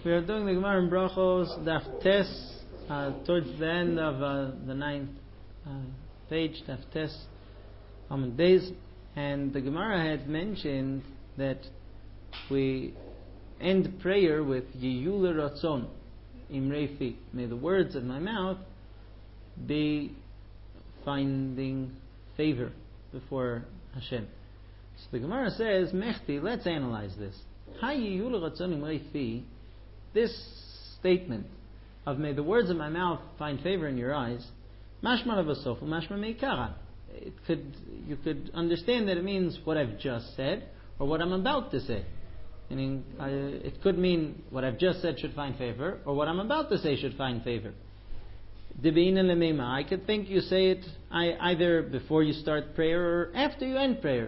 We are doing the Gemara in Brachos, Daf Tes, towards the end of the ninth page, Daf Tes, Amud Beis, and the Gemara had mentioned that we end prayer with Yiyul Ratzon, Imrei Fi. May the words of my mouth be finding favor before Hashem. So the Gemara says, Mechti, let's analyze this. Ha Yiyul Ratzon Imrei Fi. This statement of may the words of my mouth find favor in your eyes, mashma lavasofu, mashma meikara. You could understand that it means what I've just said or what I'm about to say. Meaning, it could mean what I've just said should find favor or what I'm about to say should find favor. I could think you say it either before you start prayer or after you end prayer.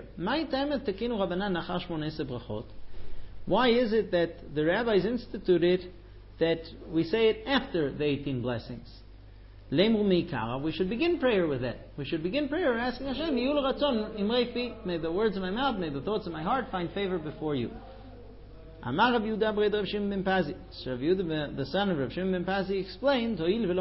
Why is it that the rabbis instituted that we say it after the 18 blessings? We should begin prayer with that. We should begin prayer asking Hashem, may the words of my mouth, may the thoughts of my heart find favor before you. Amar Rav Yehuda b'red Rav Shimon ben Pazi. So Rav Yehuda, the son of Rav Shimon ben Pazi, explained,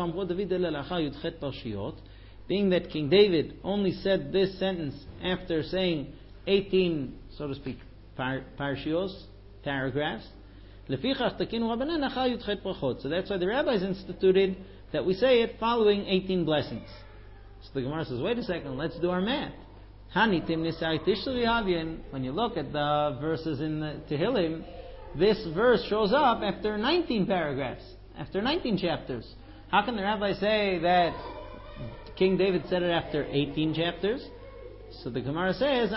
being that King David only said this sentence after saying 18, so to speak, parshios, paragraphs. So that's why the rabbis instituted that we say it following 18 blessings. So the Gemara says, wait a second, let's do our math. When you look at the verses in the Tehillim, this verse shows up after 19 paragraphs, after 19 chapters. How can the rabbis say that King David said it after 18 chapters? So the Gemara says,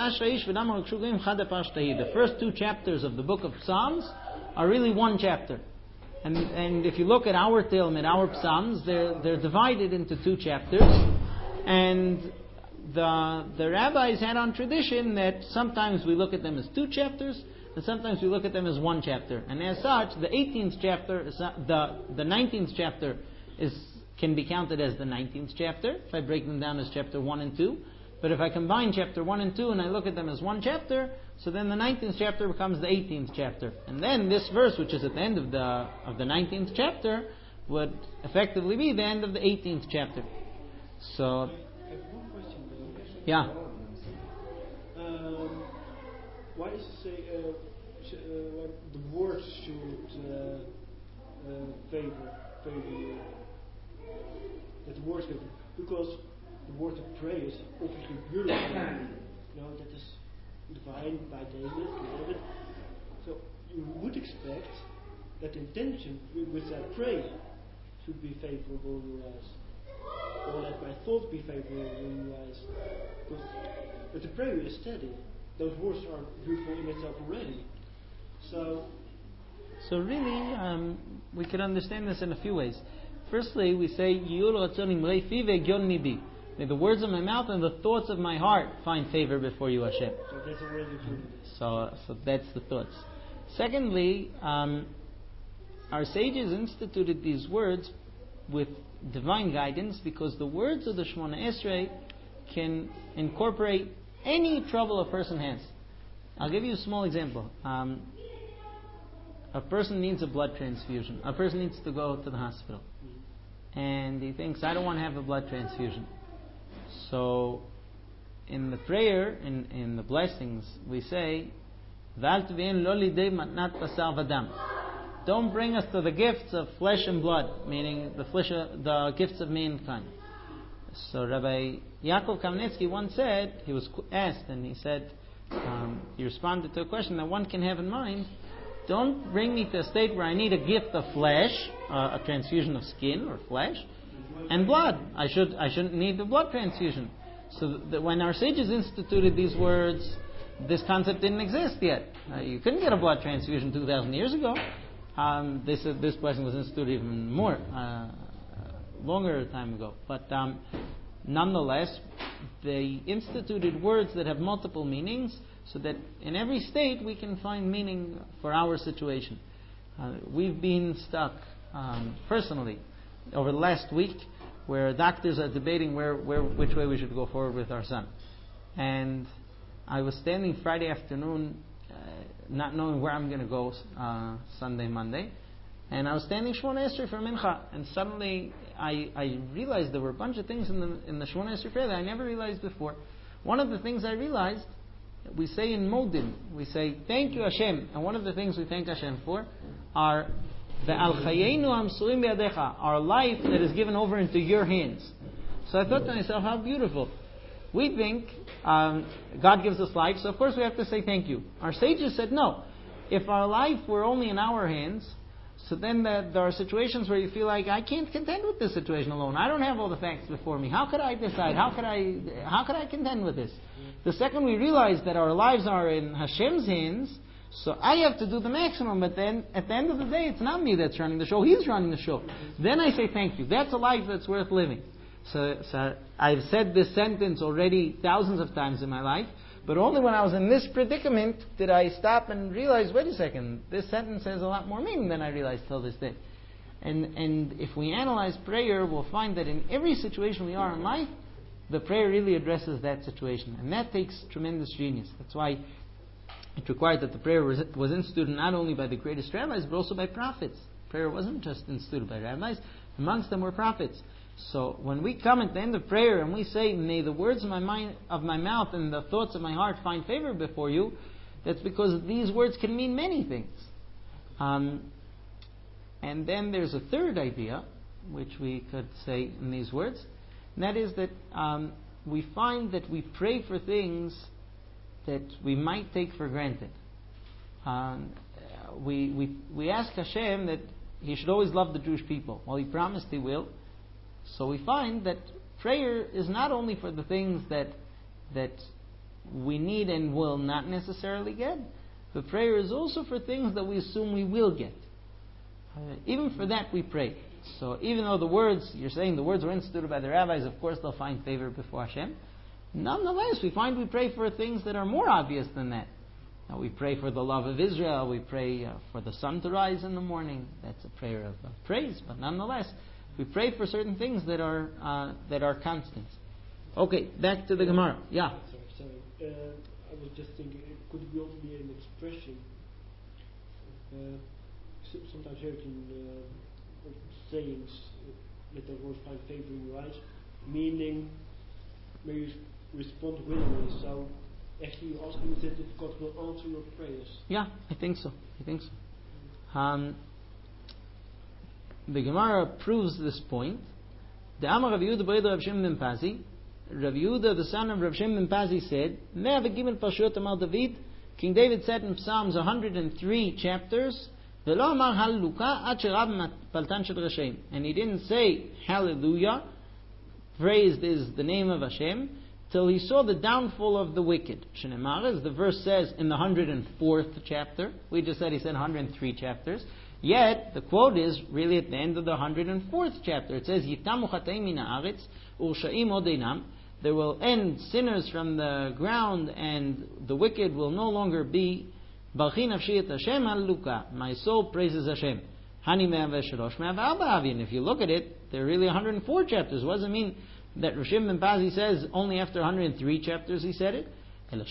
the first two chapters of the book of Psalms are really one chapter. And if you look at our Tehillim, at our Psalms, they're divided into two chapters. And the rabbis had on tradition that sometimes we look at them as two chapters, and sometimes we look at them as one chapter. And as such, the 18th chapter, the 19th chapter can be counted as the 19th chapter, if I break them down as chapter 1 and 2. But if I combine chapter 1 and 2 and I look at them as one chapter, so then the 19th chapter becomes the 18th chapter. And then this verse, which is at the end of the 19th chapter, would effectively be the end of the 18th chapter. So, I have one question though. Yeah. Why does it say like the words should favor that the words favor? Because the word of praise is obviously beautiful. That is defined by David. So you would expect that the intention with that prayer should be favorable in your eyes. Or let my thoughts be favorable in your eyes. But the prayer is steady. Those words are beautiful in itself already. So really, we can understand this in a few ways. Firstly, we say, Yiyul Ratzon Imrei Fi ve'egyon libi. May the words of my mouth and the thoughts of my heart find favor before you, Hashem. So that's already included. So that's the thoughts. Secondly, our sages instituted these words with divine guidance because the words of the Shemona Esrei can incorporate any trouble a person has. I'll give you a small example. A person needs a blood transfusion. A person needs to go to the hospital. And he thinks, I don't want to have a blood transfusion. So, in the prayer, in the blessings, we say, don't bring us to the gifts of flesh and blood, meaning the gifts of mankind. So Rabbi Yaakov Kamenetsky once said, he was asked, and he said, he responded to a question that one can have in mind, don't bring me to a state where I need a gift of flesh, a transfusion of skin or flesh, and blood. I shouldn't need the blood transfusion. So when our sages instituted these words, this concept didn't exist yet. You couldn't get a blood transfusion 2,000 years ago. This blessing was instituted even more, longer time ago. But nonetheless, they instituted words that have multiple meanings, so that in every state we can find meaning for our situation. We've been stuck personally over the last week where doctors are debating which way we should go forward with our son. And I was standing Friday afternoon not knowing where I'm going to go Sunday, Monday, and I was standing Shemona Esrei for Mincha, and suddenly I realized there were a bunch of things in the Shemona Esrei prayer that I never realized before. One of the things I realized, we say in Modin, we say, thank you Hashem, and one of the things we thank Hashem for are Ve'al chayenu hamsurim bi'adecha, our life that is given over into your hands. So I thought to myself, how beautiful. We think God gives us life, so of course we have to say thank you. Our sages said no. If our life were only in our hands, so then there are situations where you feel like, I can't contend with this situation alone. I don't have all the facts before me. How could I decide? How could I contend with this? The second we realize that our lives are in Hashem's hands, so I have to do the maximum, but then at the end of the day, it's not me that's running the show. He's running the show. Then I say thank you. That's a life that's worth living. So I've said this sentence already thousands of times in my life, but only when I was in this predicament did I stop and realize, wait a second, this sentence has a lot more meaning than I realized till this day. And if we analyze prayer, we'll find that in every situation we are in life, the prayer really addresses that situation. And that takes tremendous genius. That's why it required that the prayer was instituted not only by the greatest rabbis, but also by prophets. Prayer wasn't just instituted by rabbis. Amongst them were prophets. So when we come at the end of prayer and we say, may the words of my mouth and the thoughts of my heart find favor before you, that's because these words can mean many things. And then there's a third idea, which we could say in these words, and that is that we find that we pray for things that we might take for granted. We ask Hashem that He should always love the Jewish people. Well, He promised He will. So we find that prayer is not only for the things that we need and will not necessarily get, but prayer is also for things that we assume we will get. Even for that we pray. So even though you're saying the words were instituted by the rabbis, of course they'll find favor before Hashem. Nonetheless, we find we pray for things that are more obvious than that. Now we pray for the love of Israel, we pray for the sun to rise in the morning. That's a prayer of praise, but nonetheless, we pray for certain things that are constants. Okay, back to the Gemara. Yeah. Sorry. I was just thinking, could it also be an expression? Sometimes heard in sayings that the Lord find favor in your eyes, meaning may you respond willingly. So actually, you're asking that God will answer your prayers. Yeah, I think so. The Gemara proves this point. The Amar Rav Yehuda B'Reda Rav Shimon ben Pazi, Rav Yehuda, the son of Rav Shimon ben Pazi, said, Me'avagimel Parshiyot Amar David, King David said in Psalms 103 chapters, V'lo Amar Hallelujah Ad Sherab Paltan Shel Rashaim. And he didn't say Hallelujah, praised is the name of Hashem, till he saw the downfall of the wicked. Shenemar, as the verse says in the 104th chapter. We just said he said 103 chapters. Yet, the quote is really at the end of the 104th chapter. It says, Yitamu Chataim Min Haaretz, Urshaim Odeinam. There will end sinners from the ground, and the wicked will no longer be. Balchi Nafshi Et Hashem Hallelujah. My soul praises Hashem. Hani Me'aveh Shalosh Me'aveh Arba Avin. If you look at it, there are really 104 chapters. What does it mean that Rav Shimon ben Pazi says only after 103 chapters he said it?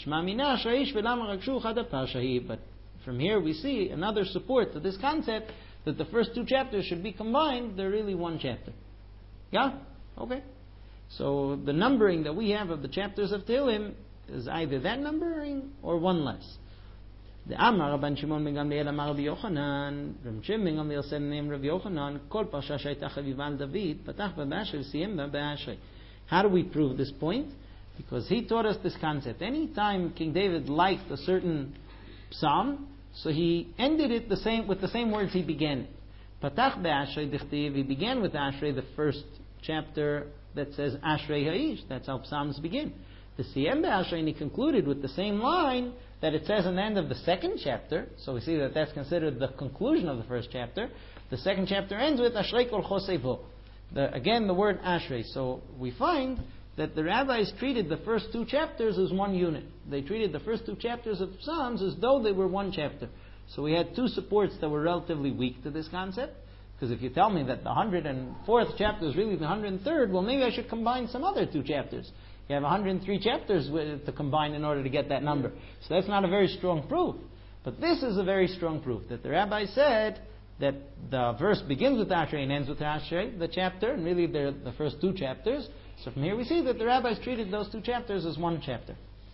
But from here we see another support to this concept that the first two chapters should be combined. They're really one chapter. Yeah? Okay. So the numbering that we have of the chapters of Tehillim is either that numbering or one less. The Amar Rabban Shimon ben Gamliel Amar Rabbi Yochanan, Rabban Shimon ben Gamliel said in the name of Rabbi Yochanan, Kol Parsha Shayta Chaviva al David, Patach B'Ashrei Siyem B'Ashrei. How do we prove this point? Because he taught us this concept. Anytime King David liked a certain psalm, so he ended it with the same words he began it. Patach B'Ashrei Dichtiv, he began with Ashrei, the first chapter that says Ashrei Ha'ish. That's how psalms begin. The Siyem B'Ashrei, and he concluded with the same line that it says in the end of the second chapter. So we see that that's considered the conclusion of the first chapter. The second chapter ends with Ashrei Kol Chosevo. Again, the word Ashrei. So we find that the rabbis treated the first two chapters as one unit. They treated the first two chapters of Psalms as though they were one chapter. So we had two supports that were relatively weak to this concept. Because if you tell me that the 104th chapter is really the 103rd, well, maybe I should combine some other two chapters. You have 103 chapters to combine in order to get that number. So that's not a very strong proof. But this is a very strong proof that the rabbi said that the verse begins with Ashrei and ends with Ashrei, the chapter, and really they're the first two chapters. So from here we see that the rabbis treated those two chapters as one chapter.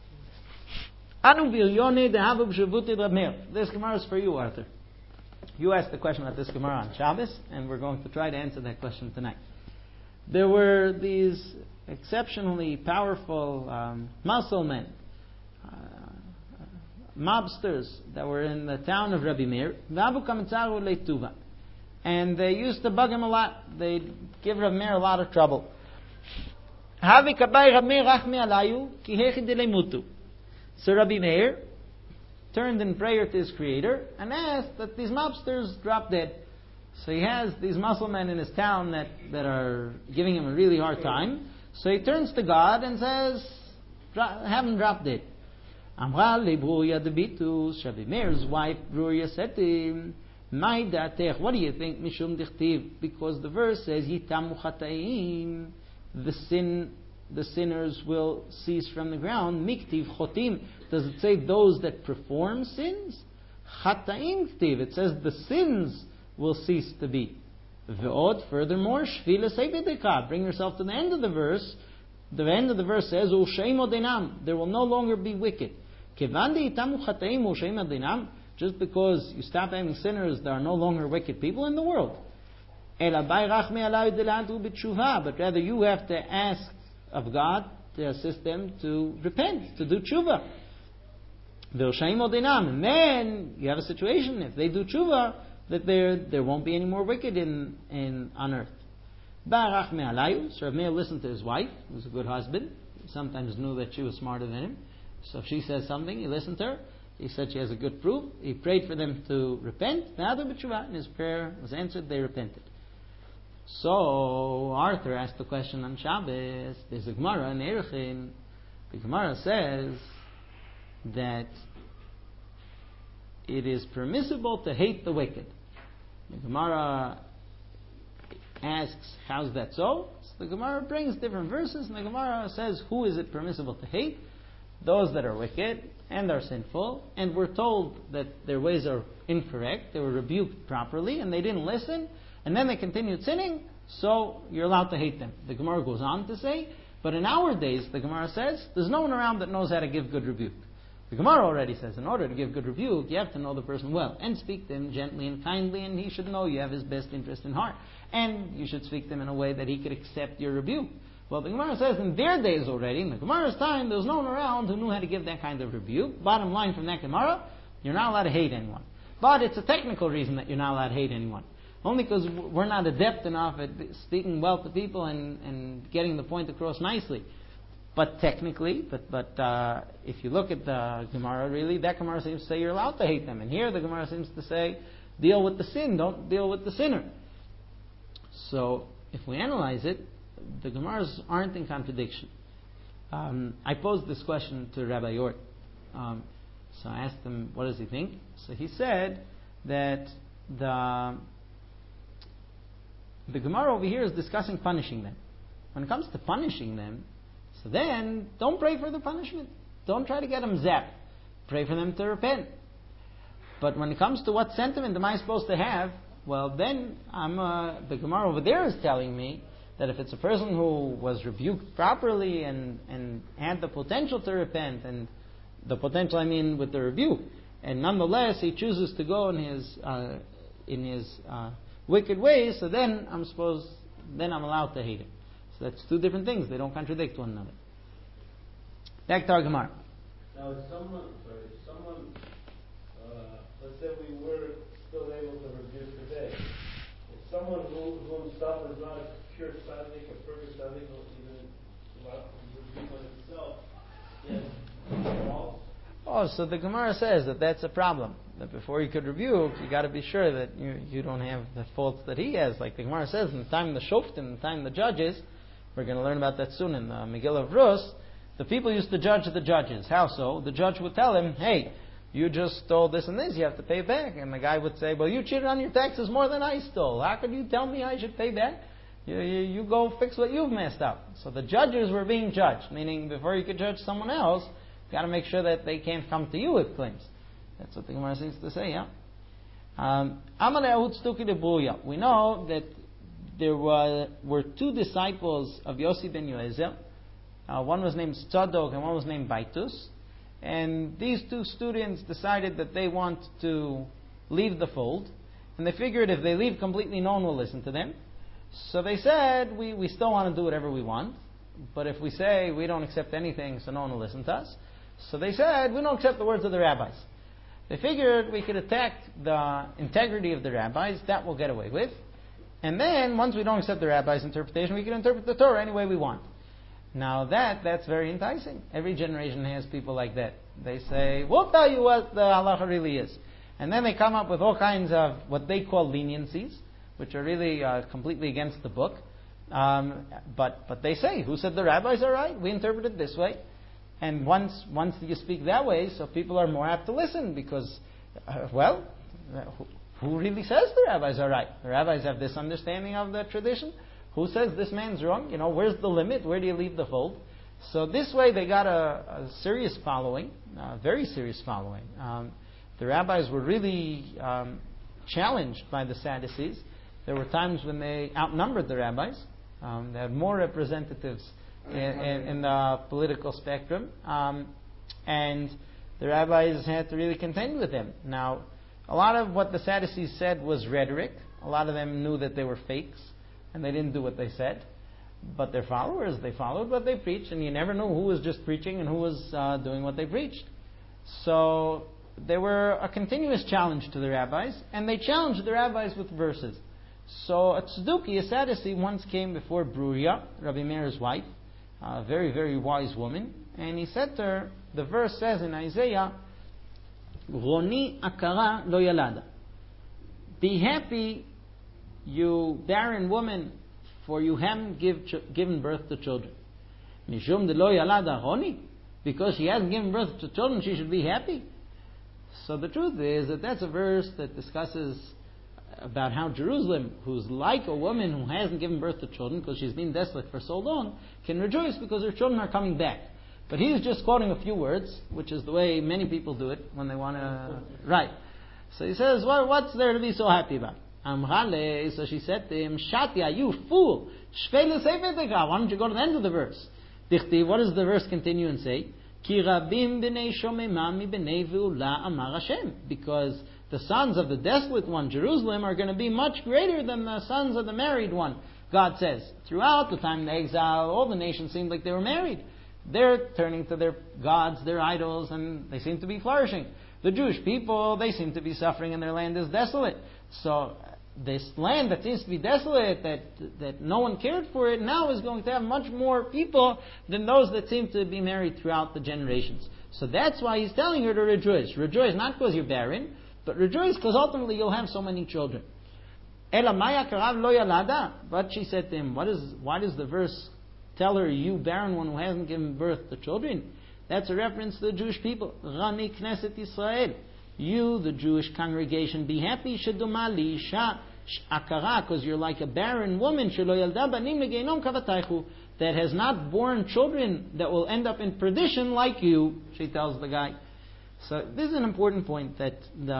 This Gemara is for you, Arthur. You asked the question about this Gemara on Shabbos, and we're going to try to answer that question tonight. There were these exceptionally powerful muscle men, mobsters that were in the town of Rabbi Meir, and they used to bug him a lot. They'd give Rabbi Meir a lot of trouble. So Rabbi Meir turned in prayer to his Creator and asked that these mobsters drop dead. So he has these muscle men in his town that are giving him a really hard time. So he turns to God and says, have them drop dead. Amra le Bruria debitus. Rabbi Meir's wife Bruria said to him, "My datech, what do you think? Mishum dichtiv, because the verse says yitamu chataim, the sinners will cease from the ground. Miktiv chotim, does it say those that perform sins? Chataim ktiv, it says the sins will cease to be. Ve'od, furthermore, shvila seibedeka, bring yourself to the end of the verse. The end of the verse says, Usheim odinam, there will no longer be wicked. Kevandi itamu chataim usheim odinam, just because you stop having sinners, there are no longer wicked people in the world. But rather you have to ask of God to assist them to repent, to do tshuva. And then you have a situation, if they do tshuva, that there won't be any more wicked on earth. So Rav Meir listened to his wife, who was a good husband. He sometimes knew that she was smarter than him. So if she says something, he listened to her. He said she has a good proof. He prayed for them to repent. And his prayer was answered. They repented. So Arthur asked the question on Shabbos. There's a Gemara in Erechin. The Gemara says that it is permissible to hate the wicked. The Gemara asks, how's that so? So the Gemara brings different verses, and the Gemara says, who is it permissible to hate? Those that are wicked and are sinful, and we're told that their ways are incorrect, they were rebuked properly, and they didn't listen, and then they continued sinning, so you're allowed to hate them. The Gemara goes on to say, but in our days, the Gemara says, there's no one around that knows how to give good rebuke. The Gemara already says, in order to give good rebuke, you have to know the person well, and speak to him gently and kindly, and he should know you have his best interest in heart. And you should speak to him in a way that he could accept your rebuke. Well, the Gemara says, in their days already, in the Gemara's time, there was no one around who knew how to give that kind of rebuke. Bottom line from that Gemara, you're not allowed to hate anyone. But it's a technical reason that you're not allowed to hate anyone. Only because we're not adept enough at speaking well to people and getting the point across nicely. But technically, if you look at the Gemara, really, that Gemara seems to say you're allowed to hate them. And here the Gemara seems to say, deal with the sin, don't deal with the sinner. So, if we analyze it, the Gemaras aren't in contradiction. I posed this question to Rabbi Yort. So I asked him, what does he think? So he said that the Gemara over here is discussing punishing them. When it comes to punishing them, so then, don't pray for the punishment. Don't try to get them zapped. Pray for them to repent. But when it comes to what sentiment am I supposed to have, well then, the Gemara over there is telling me that if it's a person who was rebuked properly and had the potential to repent, and the potential I mean with the rebuke, and nonetheless he chooses to go in his wicked ways, so then I'm allowed to hate him. So that's two different things. They don't contradict one another. Back to our Gemara. Now, if someone, let's say we were still able to rebuke today. If someone whom stuff is not a pure tzaddik, a perfect tzaddik, or even rebuke on himself, yes. Oh, so the Gemara says that that's a problem. That before you could rebuke, you got to be sure that you don't have the faults that he has. Like the Gemara says, in the time of the Shoftim, in the time of the judges, we're going to learn about that soon in the Megillah of Rus, the people used to judge the judges. How so? The judge would tell him, hey, you just stole this and this, you have to pay back. And the guy would say, well, you cheated on your taxes more than I stole. How could you tell me I should pay back? You go fix what you've messed up. So the judges were being judged, meaning before you could judge someone else, you got to make sure that they can't come to you with claims. That's what the Gemara seems to say, yeah. We know that there were two disciples of Yossi ben Yoezer. One was named Tzadok and one was named Baitus. And these two students decided that they want to leave the fold. And they figured if they leave completely, no one will listen to them. So they said, we still want to do whatever we want. But if we say we don't accept anything, so no one will listen to us. So they said, we don't accept the words of the rabbis. They figured we could attack the integrity of the rabbis. That we'll get away with. And then, once we don't accept the rabbi's interpretation, we can interpret the Torah any way we want. Now that's very enticing. Every generation has people like that. They say, we'll tell you what the halacha really is. And then they come up with all kinds of what they call leniencies, which are really completely against the book. But they say, who said the rabbis are right? We interpret it this way. And once you speak that way, so people are more apt to listen because, who really says the rabbis are right? The rabbis have this understanding of the tradition. Who says this man's wrong? Where's the limit? Where do you leave the fold? So this way they got a serious following, a very serious following. The rabbis were really challenged by the Sadducees. There were times when they outnumbered the rabbis. They had more representatives in the political spectrum. And the rabbis had to really contend with them. Now, a lot of what the Sadducees said was rhetoric. A lot of them knew that they were fakes, and they didn't do what they said. But their followers, they followed what they preached, and you never knew who was just preaching and who was doing what they preached. So they were a continuous challenge to the rabbis, and they challenged the rabbis with verses. So a Tzduki, a Sadducee, once came before Bruria, Rabbi Meir's wife, a very, very wise woman, and he said to her, the verse says in Isaiah, Roni akara lo yalada. Be happy, you barren woman, for you haven't given birth to children. Mishum de lo yalada Roni. Because she hasn't given birth to children, she should be happy. So the truth is that that's a verse that discusses about how Jerusalem, who's like a woman who hasn't given birth to children because she's been desolate for so long, can rejoice because her children are coming back. But he's just quoting a few words, which is the way many people do it when they want to write. So he says, well, what's there to be so happy about? Amrale, so she said to him, Shatia, you fool! Why don't you go to the end of the verse? Dichti, what does the verse continue and say? Ki rabim b'nei shomemami b'nei ve'ula amar Hashem. Because the sons of the desolate one, Jerusalem, are going to be much greater than the sons of the married one, God says. Throughout the time of the exile, all the nations seemed like they were married. They're turning to their gods, their idols, and they seem to be flourishing. The Jewish people, they seem to be suffering and their land is desolate. So this land that seems to be desolate, that no one cared for it, now is going to have much more people than those that seem to be married throughout the generations. So that's why he's telling her to rejoice. Rejoice not because you're barren, but rejoice because ultimately you'll have so many children. Ela maya karav lo yalada. But she said to him, why does the verse tell her, you barren one who hasn't given birth to children? That's a reference to the Jewish people. Rami Knesset Israel. You, the Jewish congregation, be happy. Sheduma li isha akara, because you're like a barren woman. Shelo yalda banim legeinom kavataychu, that has not born children that will end up in perdition like you. She tells the guy. So this is an important point, that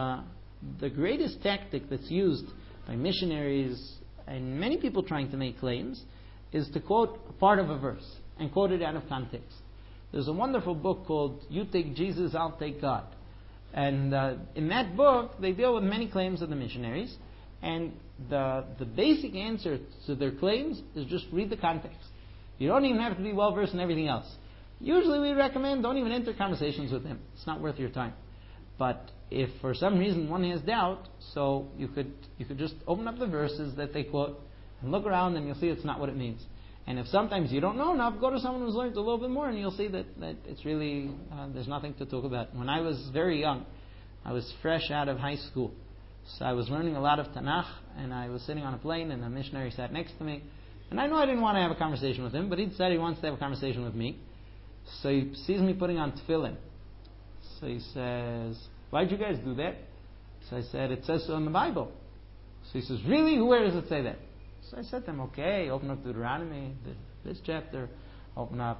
the greatest tactic that's used by missionaries and many people trying to make claims is to quote part of a verse and quote it out of context. There's a wonderful book called You Take Jesus, I'll Take God. And in that book, they deal with many claims of the missionaries. And the basic answer to their claims is just read the context. You don't even have to be well versed in everything else. Usually we recommend don't even enter conversations with them. It's not worth your time. But if for some reason one has doubt, so you could just open up the verses that they quote and look around and you'll see it's not what it means. And if sometimes you don't know enough, go to someone who's learned a little bit more and you'll see that it's really, there's nothing to talk about. When I was very young, I was fresh out of high school. So I was learning a lot of Tanakh, and I was sitting on a plane and a missionary sat next to me. And I know I didn't want to have a conversation with him, but he decided he wants to have a conversation with me. So he sees me putting on tefillin. So he says, why'd you guys do that? So I said, it says so in the Bible. So he says, really? Where does it say that? So I said to him, okay, open up Deuteronomy, this chapter, open up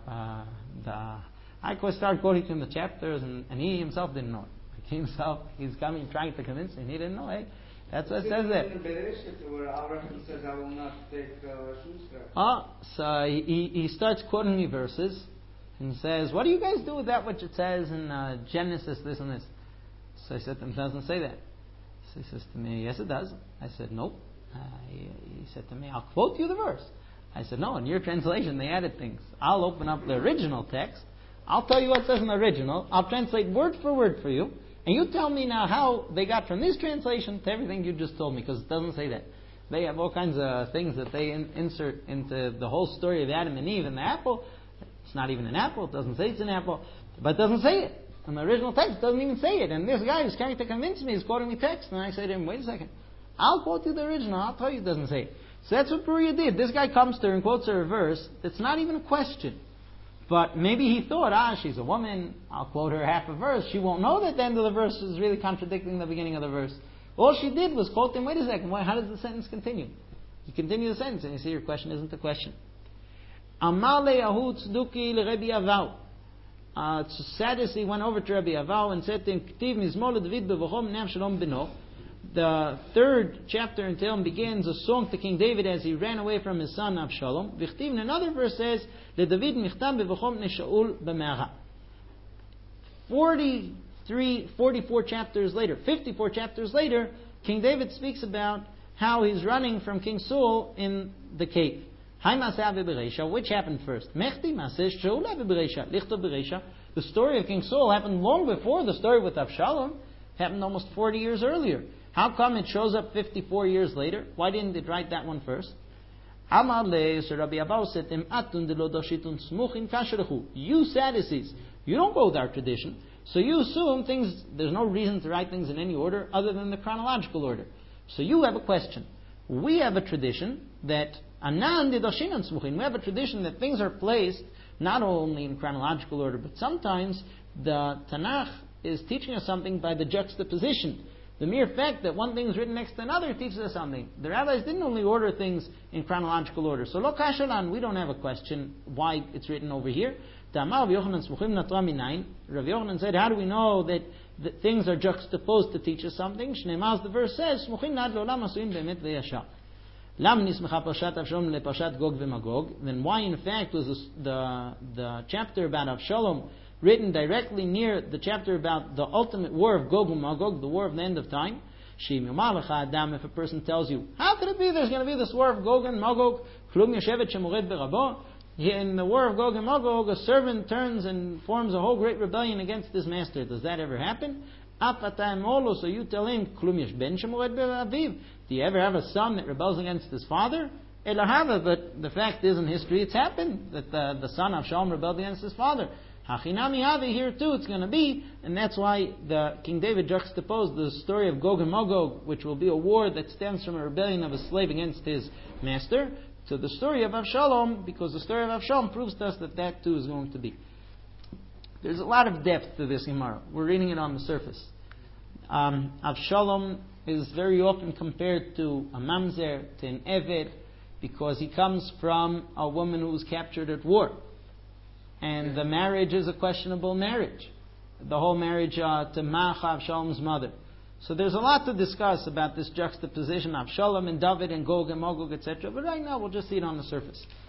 I could start quoting him the chapters, and he himself didn't know it. He's coming, trying to convince me, and he didn't know. Hey, That's what it says there. In the Bereshit, where Abraham says, I will not take Shusra. So he starts quoting me verses and says, what do you guys do with that which it says in Genesis, this and this? So I said to him, it doesn't say that. So he says to me, yes it does. I said, nope. He said to me, I'll quote you the verse. I said, no, in your translation they added things. I'll open up the original text. I'll tell you what it says in the original. I'll translate word for word for you. And you tell me now how they got from this translation to everything you just told me, because it doesn't say that. They have all kinds of things that they insert into the whole story of Adam and Eve and the apple. It's not even an apple. It doesn't say it's an apple. But it doesn't say it. In the original text, it doesn't even say it. And this guy who's trying to convince me is quoting me text. And I say to him, wait a second. I'll quote you the original. I'll tell you it doesn't say it. So that's what Beruria did. This guy comes to her and quotes her a verse that's not even a question. But maybe he thought, she's a woman, I'll quote her half a verse. She won't know that the end of the verse is really contradicting the beginning of the verse. All she did was quote him, wait a second, how does the sentence continue? You continue the sentence and you see your question isn't a question. Amar le'ahu tzduki l'Rebbe Avav. Sadducee went over to Rabbi Avav and said to him, K'tiv mizmor leDavid bevachom ne'am shalom beno. The third chapter in Tehillim begins a song to King David as he ran away from his son Avshalom. V'chtiv, in another verse says, LeDavid michtam bevachom ne'shaul b'me'ara. 44 chapters later, King David speaks about how he's running from King Saul in the cave. Which happened first? The story of King Saul happened long before the story with Avshalom. Happened almost 40 years earlier. How come it shows up 54 years later? Why didn't it write that one first? You Sadducees, you don't go with our tradition. So you assume things, there's no reason to write things in any order other than the chronological order. So you have a question. We have a tradition that we have a tradition that things are placed not only in chronological order, but sometimes the Tanakh is teaching us something by the juxtaposition. The mere fact that one thing is written next to another teaches us something. The rabbis didn't only order things in chronological order. So lo kashalan, we don't have a question why it's written over here. Rav Yochanan said, how do we know that things are juxtaposed to teach us something? The verse says, then why in fact was the chapter about Avshalom written directly near the chapter about the ultimate war of Gog and Magog, the war of the end of time? If a person tells you, how could it be there's going to be this war of Gog and Magog? In the war of Gog and Magog, a servant turns and forms a whole great rebellion against his master. Does that ever happen? So you tell him, do you ever have a son that rebels against his father? But the fact is in history it's happened that the son of Shalom rebelled against his father. Here too it's going to be, and that's why the King David juxtaposed the story of Gog and Magog, which will be a war that stems from a rebellion of a slave against his master, to the story of Avshalom, because the story of Avshalom proves to us that too is going to be. There's a lot of depth to this Gemara. We're reading it on the surface. Avshalom is very often compared to a mamzer, to an eved, because he comes from a woman who was captured at war. And the marriage is a questionable marriage. The whole marriage to Maacha, Avshalom's mother. So there's a lot to discuss about this juxtaposition of Avshalom and David and Gog and Magog, etc. But right now we'll just see it on the surface.